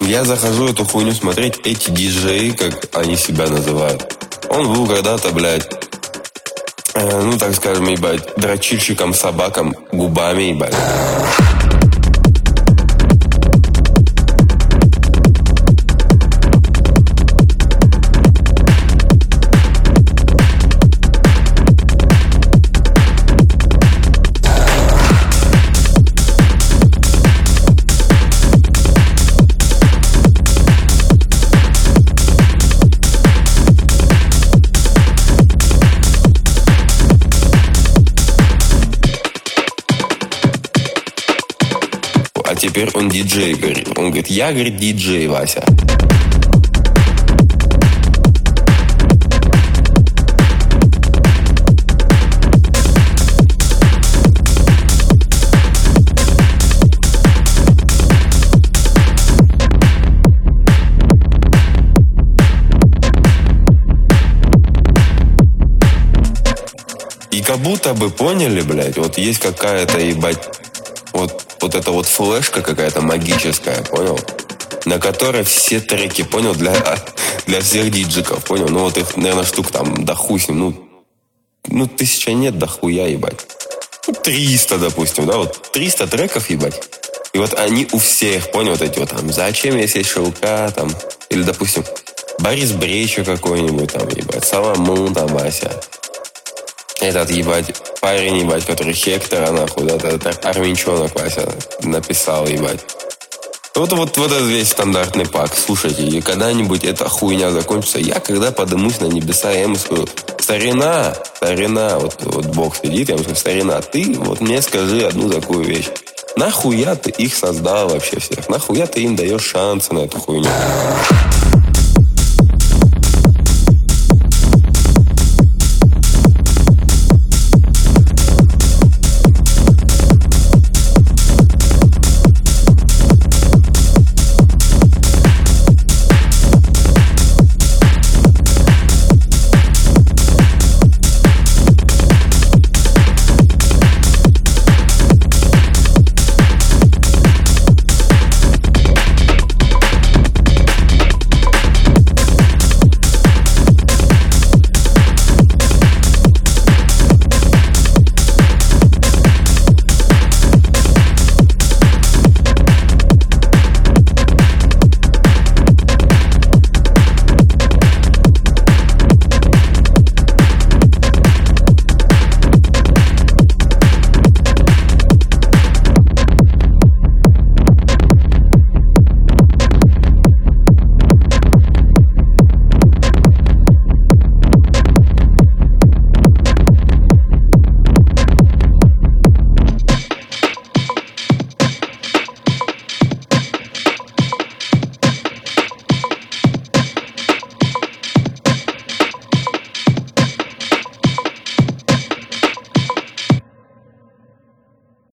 я захожу эту хуйню смотреть, эти диджеи, как они себя называют. Он был когда-то, блядь, ну, так скажем, ебать, дрочильщиком собакам губами, ебать. А теперь он диджей, говорит. Он говорит, я, говорит, диджей, Вася. И как будто бы поняли, блядь, вот есть какая-то, ебать, вот эта вот флешка какая-то магическая, понял? На которой все треки, понял, для всех диджиков, понял? Ну вот их, наверное, штук там до хуй с ним, ну 1000 нет, до хуя, ебать. Ну 300, допустим, да, вот 300 треков, ебать. И вот они у всех, понял, вот эти вот там, зачем я сесть шелка, там, или, допустим, Борис Брейчо какой-нибудь там, ебать, Соломон там, Вася. Этот, ебать, парень, ебать, который Хектора, нахуй, да, этот армянчонок, Вася, написал, ебать. Вот этот весь стандартный пак. Слушайте, и когда-нибудь эта хуйня закончится. Я когда подымусь на небеса, я ему скажу, старина, вот Бог сидит, я ему скажу, старина, ты вот мне скажи одну такую вещь. Нахуя ты их создал вообще всех? Нахуя ты им даешь шансы на эту хуйню?